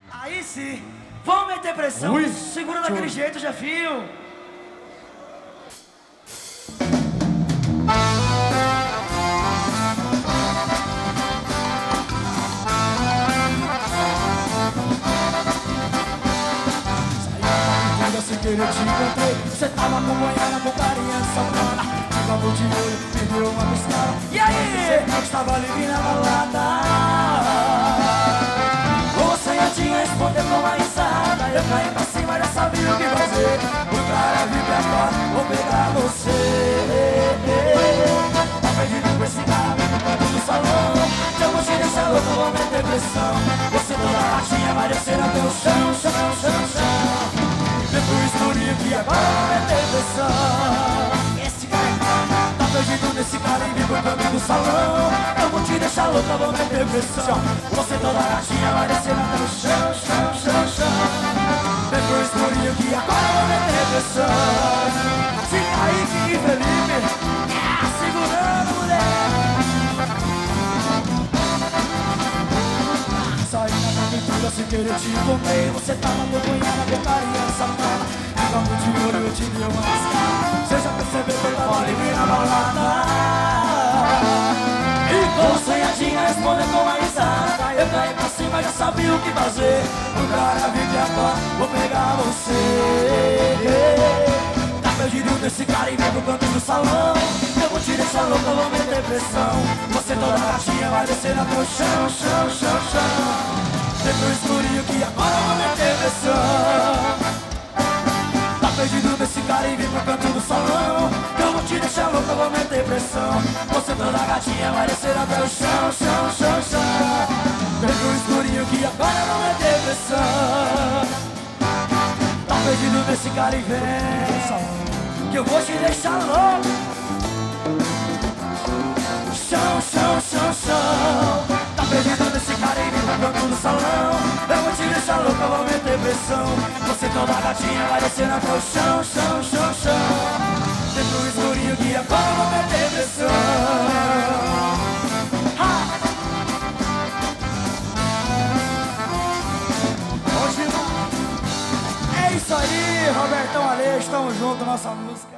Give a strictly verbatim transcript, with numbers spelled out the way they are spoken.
Aí sim, vamos meter pressão. Ui. Segura daquele jeito, Jefinho. Sem querer te encontrei, você tava acompanhando a putaria de safada. Te cavou de olho, me deu uma piscada. E aí? Você estava livre na balada. Você já tinha responder com uma risada. Eu caí pra cima, já sabia o que fazer. O cara vir pra cá, vou pegar você. Tá perdido com esse cara, vem no canto do salão. Eu vou te deixar louco, vou meter pressão. Você toda ratinha vai descer até o chão, chão, chão, chão. Depois escurinho que agora Vou meter pressão. esse cara tá perdido nesse cara e vem pro canto do salão. Eu vou te deixar louca, vou meter pressão. Você toda ratinha vai descer até o chão, chão, chão, chão. Depois escurinho que agora Agora vou meter pressão. Se Kaique e Felipe, ah, segurando, mulher. saí na aventura sem querer te encontrei. Você tava acompanhando a bocaria safada. Ficava de olho, eu te dei uma piscada. Você já percebeu que eu tava livre na balada. E você já tinha responder com uma risada. Eu caí pra cima, já sabia o que fazer. O cara vem de agora, vou pegar você. Tá perdido desse cara e vem pro canto do salão. Eu vou te deixar louca, vou meter pressão. Você toda ratinha vai descer até o chão, chão, chão, chão. Depois escurinho que agora Agora vou meter pressão. tá perdido desse cara e vem pro canto do salão. Eu vou te deixar louca, vou meter pressão. Você toda gatinha vai descer até o chão, chão, chão, chão. Depois escurinho que agora Agora vou meter pressão. tá perdido desse cara e vem. Que eu vou te deixar louco. Chão, chão, chão, chão. Tá perdido desse cara e vem pro canto do salão. Eu vou te deixar louca, vou meter pressão. Você toda gatinha vai descer até o chão, chão, chão, chão. Depois escurinho que Agora agora eu vou meter pressão. Ha! É isso aí, Robertão Aleixo, tamo junto, nossa música.